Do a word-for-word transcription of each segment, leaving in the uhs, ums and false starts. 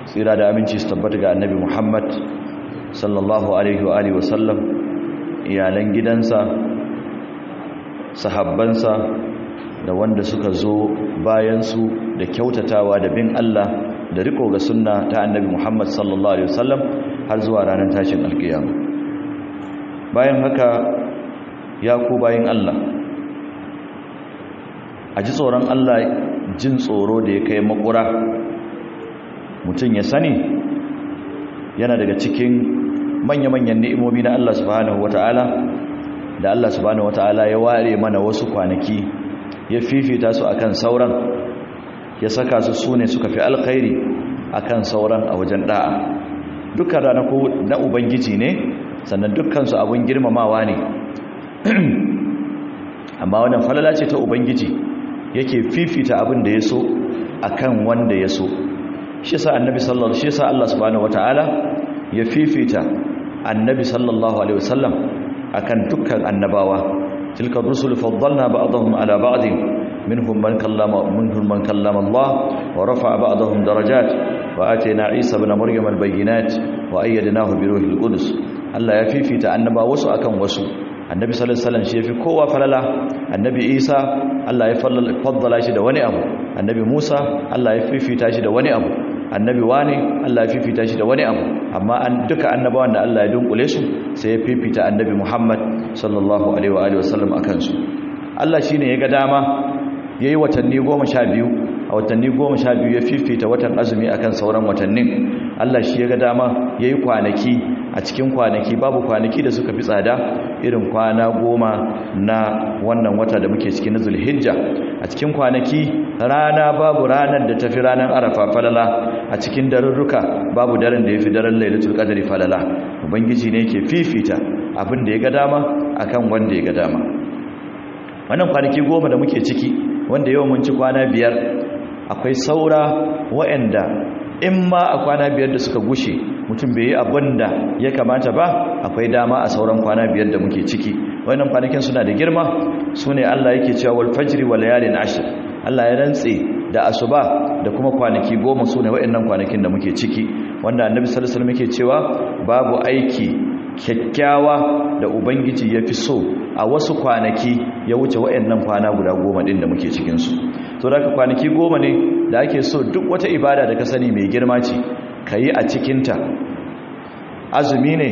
tsira da aminci su tabbata ga annabi Muhammad sallallahu alaihi wa alihi wasallam, iyalan gidansa, sahabbansa da wanda suka zo bayansu da kyautatawa da bin Allah da riko ga sunna ta annabi Muhammad sallallahu alaihi wasallam har zuwa ranar tashin alkiyama. Bayan haka ya ku bayin Allah, a ji tsoron Allah jin tsoro da ya kai makura. Mutum ya sani yana daga cikin manya-manyan ni'imomi na Allah subhanahu wata'ala, da Allah subhanahu wata'ala ya ware mana wasu kwanaki ya fifita su akan sauran, ya saka su sune suka fi alkhairi akan sauran a wajen da'a. Dukkan ranaku na ubangiji ne, sannan dukkan su abun girmamawa ne. Amma wannan falala ce ta ubangiji, yake fifita abin da ya so akan wanda ya so. Shi yasa annabi sallallahu shi yasa Allah subhanahu wataala ya fifita annabi sallallahu alaihi wasallam akan dukkan annabawa. tilka rusul faddalna ba'dahum ala ba'din minhum man kallama minhum man kallama Allah wa rafa'a ba'dahum darajat wa atayna Isa ibn Maryam al-bayyinat wa ayyadnahu bi ruhil qudus. Allah ya fifita annabawa wasu akan wasu. Annabi sallallahu alaihi wasallam shi yafi kowa falala. Annabi Isa Allah ya faddala shi da wani abu. Annabi Musa Allah ya fifita shi da wani abu. Annabi wani Allah ya fifita shi da wani abu. Amma an duka annabawan da Allah ya dunkule su sai ya fifita annabi Muhammad sallallahu alaihi wa alihi wasallam akan su. Allah shine ya ga dama yayi watanni goma sha biyu, a watanni goma sha biyu ya fifita watan azumi akan sauran watannin. Allah shi ya ga dama yayi kwanaki, a cikin kwanaki babu kwanaki da suka fi tsada irin kwana goma na wannan wata da muke cikin na Zulhijja. A cikin kwanaki rana babu ranar da tafi ranar Arafa falala, a cikin darurruka babu daren da yafi daren Lailatul Qadri falala. Ubangiji ne yake fifita abin da ya ga dama akan wanda ya ga dama. Wannan kwanaki goma da muke ciki, wanda yau mun ci kwana biyar, akwai saura waɗanda in ma a kwana biyar da suka gushe mutum bai yi abin da ya kamata ba, akwai dama a sauran kwana biyar da muke ciki. Wannan kwanakin suna da girma, su ne Allah yake cewa wal fajri wal layalin ashr. Allah ya rantse da asuba da kuma kwanaki goma, su ne waɗannan kwanakin da muke ciki, wanda annabi sallallahu alaihi wasallam yake cewa babu aiki kyakkyawa da ubangiji ya fi so a wasu kwanaki ya wuce waɗannan kwana guda goma ɗin da muke cikinsu. To da ka kwanaki goma ne da ake so duk wata ibada da ka sani mai girma ce ka yi a cikinta. Azumi ne,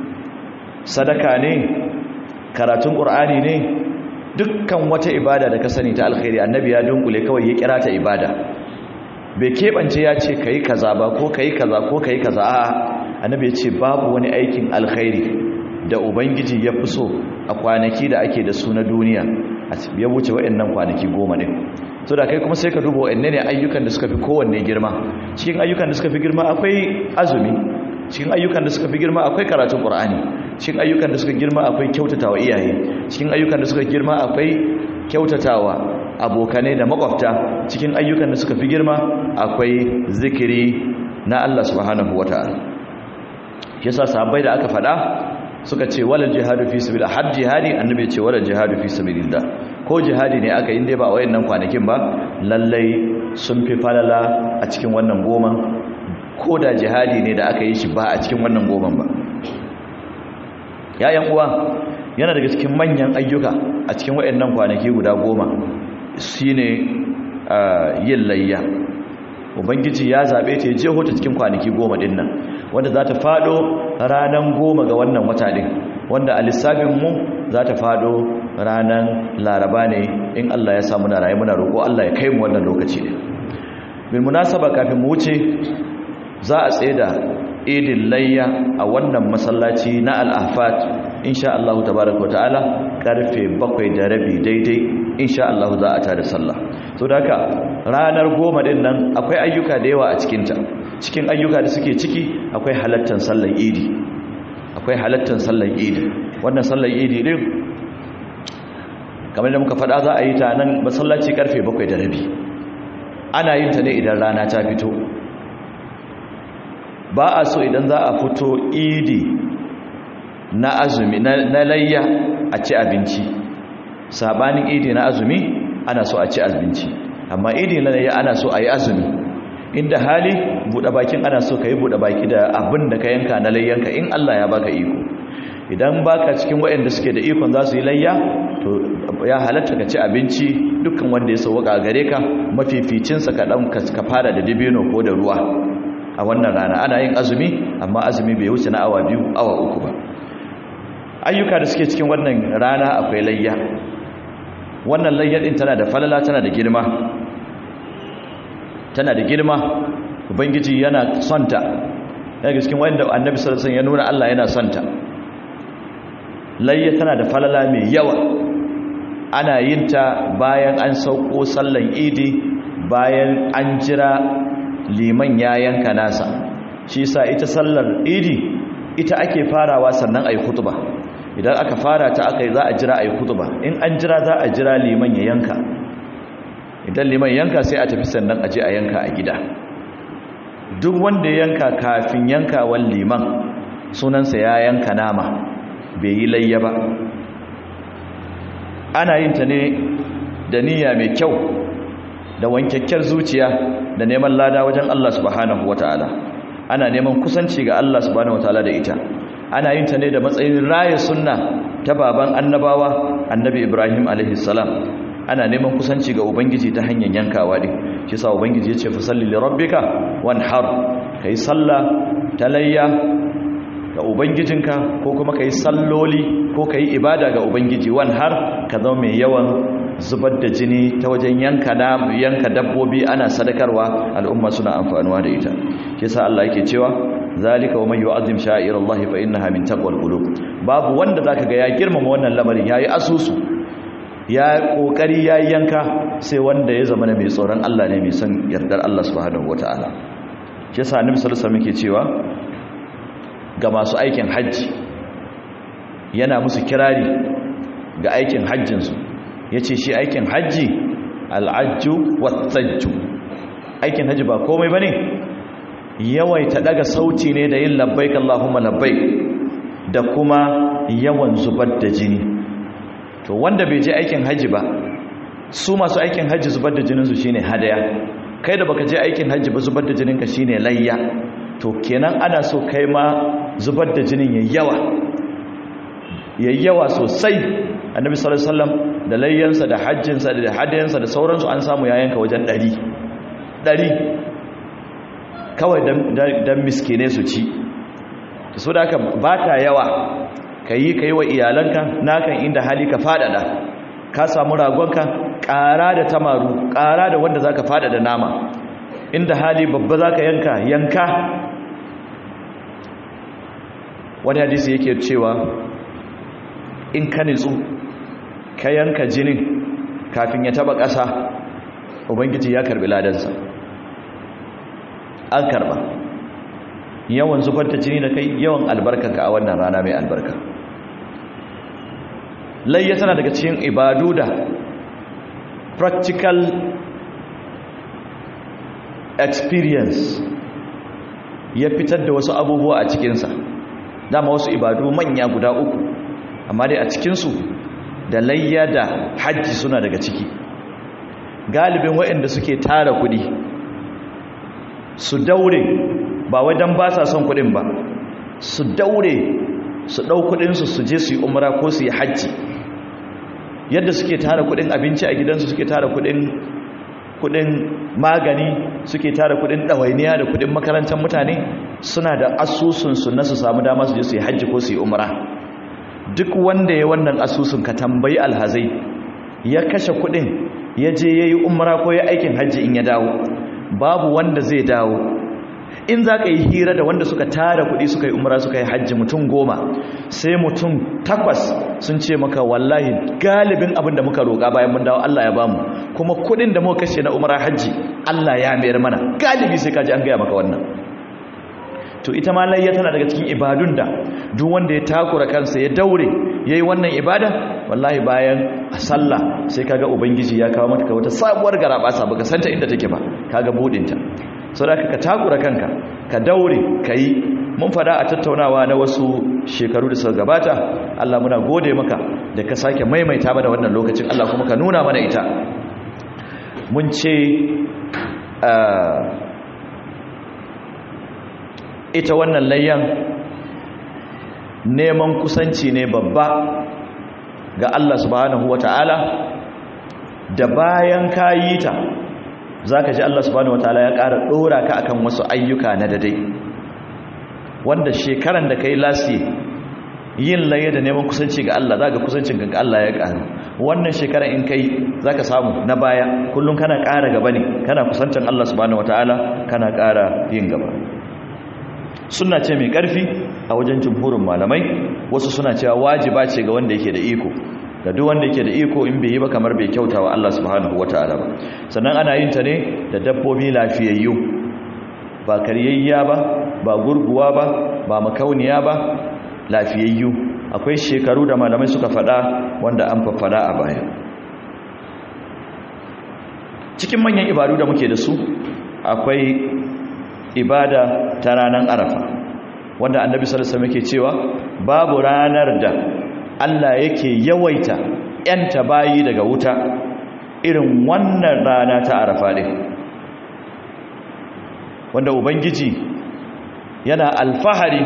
sadaka ne, karatun ƙur'ani ne, dukkan wata ibada da ka sani ta alkhairi annabi ya dunkule kawai ya kira ta ibada. Bai keɓance ya ce ka yi kaza ba ko ka yi kaza ko ka yi kaza, a'a, annabi ya ce babu wani aikin alkhairi da ubangiji ya fi so a kwanaki da ake da su na duniya ya wuce waɗannan kwanaki goma ne. So da kai kuma sai ka duba waɗanne ne ayyukan da suka fi kowanne girma. Cikin ayyukan da suka fi girma akwai azumi, cikin ayyukan da suka fi girma akwai karatun Qur'ani, cikin ayyukan da suka girma akwai kyautatawa iyaye, cikin ayyukan da suka girma akwai kyautatawa abokanai da makwabta, cikin ayyukan da suka fi girma akwai zikiri na Allah subhanahu wataala. Yasa sahabbai da aka fada suka ce walal jihadu fi sabilillah, har jihadi annabi ya ce walal jihadu fi sabilillah. Ko jihadi ne aka yi dai ba wayannan kwanakin ba, lallai sun fi falala a cikin wannan goma, ko da jihadi ne da aka yi shi ba a cikin wannan goman ba. Yayan uwa, yana daga cikin manyan ayyuka a cikin wayannan kwanaki guda goma shine yin layya. Ubangiji ya zabe ta je hota cikin kwanaki goma din nan, wanda za ta fado ranan goma ga wannan wata din, wanda a lissafin mu za ta fado ranan Laraba ne in Allah ya sa muna rayu. Muna roƙo Allah ya kai mu wannan lokaci ne. Bil munasaba, kafin mu wuce za a tsaye da idin layya a wannan masallaci na Al-Ahfad insha Allah tabaaraka wa ta'ala karfe bakwai da rabi daidai insha Allah za a tada sallah. So da haka ranar goma din nan akwai ayyuka da yawa a cikin ta. Cikin ayyuka da suke ciki akwai halattan sallar idi, akwai halattan sallar idi. Wannan sallar idi din kamar da muka faɗa za a yi ta nan masallaci karfe bakwai da rabi. Ana yin ta ne idan rana ta fito. Ba a so idan za a fito idi na azumi na layya a ci abinci. Sabanin idi na azumi ana so a ci abinci, amma idi na layya ana so a yi azumi. inda hali buɗe bakin ana so ka yi buɗe baki da abin da ka yanka na layyanka in Allah ya baka iko. Idan baka cikin waɗanda suke da ikon za su yi layya to ya halatta ka ci abinci dukkan wanda ya sauwaka gare ka, mafificinsa ka ɗan ka fara da dibino ko da ruwa a wannan rana. Ana yin azumi amma azumi bai wuce na awa biyu awa uku ba. Ayyuka da suke cikin wannan rana akwai layya. Wannan layya din tana da falala, tana da girma, tana da girma. Ubangiji yana sonta, daga cikin wanda annabi sallallahu alaihi wasallam ya nuna Allah yana sonta. Layya tana da falala mai yawa. Ana yin ta bayan an sauko sallan idi, bayan an jira liman ya yanka nasa. Shi yasa ita sallar idi ita ake farawa sannan ayi khutba. Idan aka fara ta aka za a jira ayi khutba. In an jira za a jira liman ya yanka. Idan liman yanka sai a tafi sannan aje a yanka a gida. Duk wanda ya yanka kafin yankawan liman sunansa ya yanka nama, bai yi layya ba. Ana yin ta ne da niyya mai kyau, da wankakkiyar zuciya, da neman lada wajen Allah subhanahu wataala. Ana neman kusanci ga Allah subhanahu wataala da ita. Ana yin ta ne da matsayin raya sunna ta baban annabawa, annabi Ibrahim alaihi salam. Ana neman kusanci ga ubangiji ta hanyar yankawa din. Shi yasa ubangiji ya ce fa salli li rabbika wanhar, kai sallah ta layya ga ubangijinka, ko kuma kai salloli ko kai ibada ga ubangiji. Wanhar ka zama mai yawan zubar da jini ta wajen yanka da yanka dabbobi, ana sadakarwa, al'umma suna amfanuwa da ita. Shi yasa Allah yake cewa zalika wa man yu'azzim sha'irallahi fa innaha min taqwal qulub. Babu wanda zaka ga ya girmama wannan lamarin, yayi asusu, ya kokari yayi yanka, sai wanda ya zama mai tsoron Allah ne, mai son yardar Allah subhanahu wataala. Shi yasa Annabi sallallahu alaihi wasallam yake cewa ga masu aikin hajji, yana musu kirari ga aikin hajjinsu. Ya ce shi aikin hajji al'ajju watsajju. Aikin hajji ba komai ba ne, yawaita daga sauti ne da yin labbaik Allahumma labbaik, da kuma yawan zubar da jini. To wanda bai je aikin hajji ba, su masu aikin hajji zubar da jininsu shine hadaya. Kai da baka je aikin hajji ba, zubar da jininka shine layya. To kenan ana so kai ma zubar da jinin yayi yawa, yayi yawa sosai. Annabi sallallahu alaihi wasallam da layyansa da hajjinsa da hadayansa da sauransu an samu ya yanka wajen ɗari ɗari kawai dan miskine su ci. So da haka ba ta yawa, kayi kayi wa iyalanka, nakan inda hali ka fadada. Ka samu ragonka, ƙara da tamaru, ƙara da wanda zaka fadada nama. Inda hali babba zaka yanka, yanka. Wani hadisi yake cewa in ka nitsu ka yanka jinin kafin ya taba ƙasa, ubangiji ya karbi ladansa. An karba. Yawan zubar da jini da kai, yawan albarkanka a wannan rana mai albarka. Layya tana daga cikin ibadu da practical experience ya fitar da wasu abubuwa a cikinsa. Dama wasu ibadu manya guda uku, amma dai a cikinsu da layya da hajji suna daga ciki. Galibin waɗanda suke tara kuɗi su daure, ba wai don ba sa son kuɗin ba, su daure su ɗau kuɗinsu su je su yi umra ko su yi hajji. Yadda suke tara kuɗin abinci a gidansu, suke tara kuɗin kuɗin magani, suke tara kuɗin ɗawainiya da kuɗin makarantar mutane, suna da asusunsu na su samu dama su je su yi hajji ko su yi umra. Duk wanda ya wannan asusun, ka tambayi alhazai, ya kashe kuɗin ya je ya yi umra ko ya aikin hajji, in ya dawo babu wanda zai dawo. In za ka yi hira da wanda suka tara kuɗi suka yi umra suka yi hajji, mutum goma, sai mutum takwas sun ce maka wallahi galibin abin da muka roƙa bayan mun dawo Allah ya bamu, kuma kuɗin da muka kashe na umra hajji Allah ya mayar mana. Galibi sai kaji an gaya maka wannan. To ita ma layya tana daga cikin ibadun da duk wanda ya takura kansa ya daure yayi wannan ibada, wallahi bayan a sallah sai kaga ubangiji ya kawo maka wata sabuwar garabasa, baka santa inda take ba, kaga budinta. Saboda ka takura kanka, ka daure kai. Mun fada a tattaunawa na wasu shekaru da suka gabata, Allah muna gode maka da ka sake maimaita mana wannan lokacin, Allah kuma ka nuna mana ita. Mun ce ita wannan layyan neman kusanci ne babba ga Allah subhanahu wata'ala da bayan kayi ta zaka ji Allah subhanahu wata'ala ya ƙara dora ka akan wasu ayyuka na dadai wanda shekaran da kai lasi yin laye da neman kusanci ga Allah zaka kusancin ga Allah ya ƙaru wannan shekaran in kai zaka samu na baya kullum kana ƙara gaba ne kana kusancin Allah subhanahu wata'ala kana ƙara yin gaba sunna ce mai ƙarfi a wajen jumhurin malamai wasu suna cewa wajiba ce ga wanda yake da iko ga duk wanda yake da iko in bai yi ba kamar bai kyauta wa Allah subhanahu wataala ba sannan ana yin ta ne da dabbobi lafiyayyu ba karyayya ba ba gurguwa ba ba makauniya ba lafiyayyu akwai shekaru da malamai suka faɗa wanda an faffada a baya cikin manyan ibadu da muke da su akwai ibada ta ranar arafa wanda annabi sallallahu alaihi wasallam yake cewa babu ranar da Allah yake yawaita yanta bayi daga wuta irin wannan rana ta arafa din wanda ubangiji yana alfahari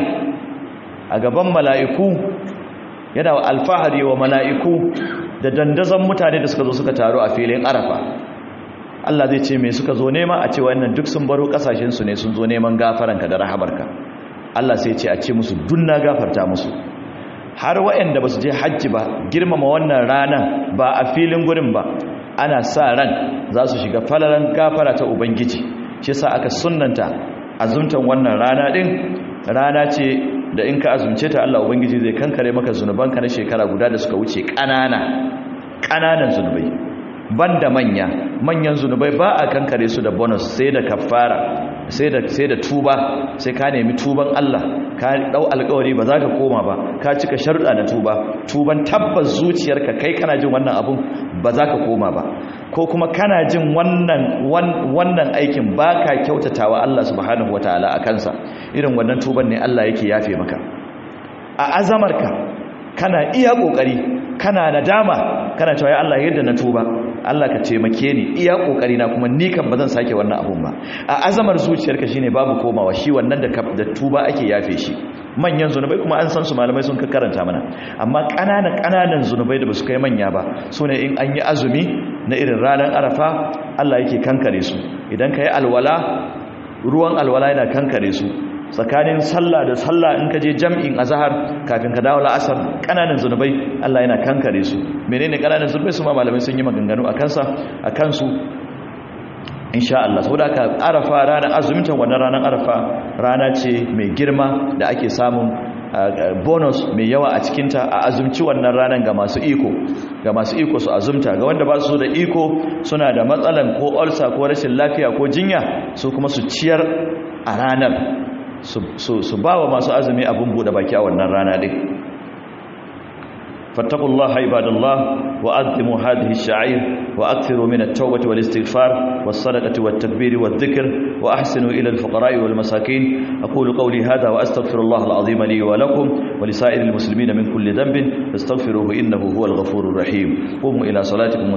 a gaban mala'iku yana alfahari wa mala'iku da dandazon mutane da suka zo suka taru a filin arafa Allah zai ce me suka zo nema a ce wannan duk sun baro kasashen su ne sun zo neman gafaranka da rahamarka Allah sai ce a ce musu dunna gafarta musu har waɗanda ba su je hajji ba girmama wannan ranar ba a filin gurin ba ana sa ran za su shiga falalan gafara ta ubangiji shi yasa aka sunnanta azumtan wannan rana din rana ce da in ka azumce ta Allah ubangiji zai kankare maka zunubanka na shekara guda da suka wuce ƙanana ƙananan zunubai banda manya manyan zunubai ba a kankare su da bonus sai da kafara sai da sai da tuba sai ka nemi tuban Allah ka dau alƙawari ba za ka koma ba ka cika sharuɗa na tuba tuban tabbas zuciyarka kai kana jin wannan abun ba za ka koma ba ko kuma kana jin wannan wannan aikin baka kyautatawa Allah subhanahu wataala a kansa irin wannan tuban ne Allah yake yafe maka a azamarka kana iya kokari kana nadama kana cewa ya Allah yadda na tuba Allah ka taimake ni iya kokari na kuma ni kan bazan sake wannan abun ba a azamar zuciyarka shine babu komawa shi wannan da da tuba ake yafe shi manyan zunubai kuma an san su malamai sun karanta mana amma kananan kananan zunubai da basu kai manya ba sune in an yi azumi na irin ranar arafa Allah yake kankare su idan kai alwala ruwan alwala yana kankare su tsakanin sallah da sallah in ka je jam'in azhar kafin ka dawo la'asar kananan zunubai Allah yana kankare su menene kananan zunubai su ma malamai sun yi maganganu akan sa akan su insha Allah saboda ka arafa ranar azumin wannan ranar arafa rana ce mai girma da ake samun bonus mai yawa a cikin ta a azumci wannan ranar ga masu iko ga masu iko su azumta ga wanda ba su da iko suna da matsalan ko ulcer ko rashin lafiya ko jinya su kuma su ciyar a ranar su ba wa masu azumi abin buɗe baki a wannan rana ɗin fattakullaha ibadallah wa azimu hadhihi ash-sha'ir wa akthiru min at-tawbati wal istighfar was sadaqati wat takbir wat dhikr wa ahsinu ila al-fuqara'i wal masakin aqulu qawli hadha wa astaghfirullaha al-'azima li wa lakum wa li sa'iril muslimina min kulli dhanbin fastaghfiruhu innahu huwal ghafurur rahim qumu ila salatikum